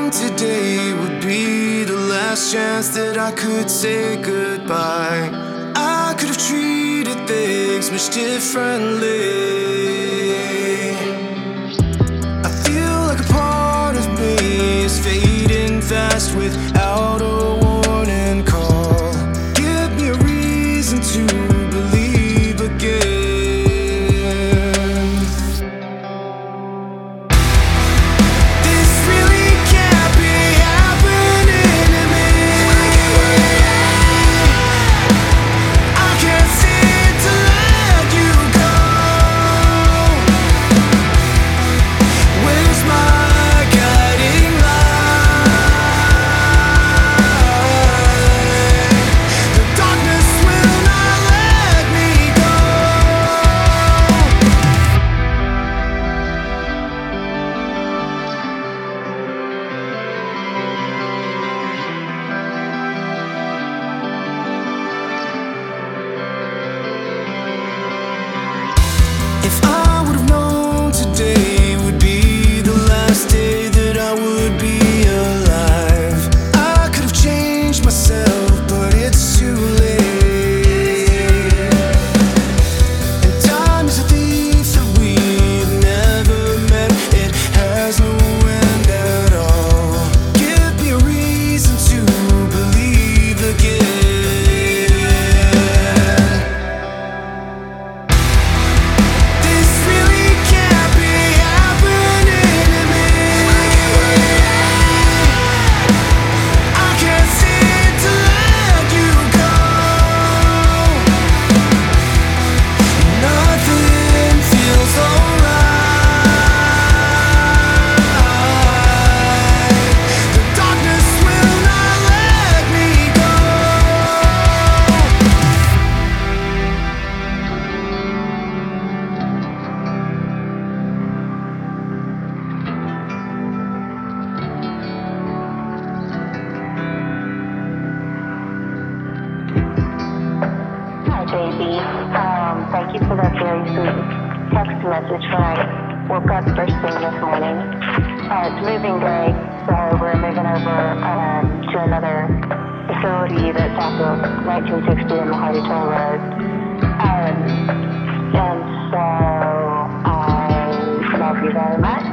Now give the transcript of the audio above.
today would be the last chance that I could say goodbye. I could have treated things much differently. I feel like a part of me is fading fast without a warning call. Give me a reason to believe again. If I would have known today would be the last day that I would be alive, I could have changed myself, but it's too late. And time is a thief that we've never met. It has no end at all. Give me a reason to believe again. Baby, thank you for that very sweet text message when I woke up first thing this morning. It's moving day, so we're moving over to another facility that's off of 1960 and Mahadi Toll Road. And so I love you very much.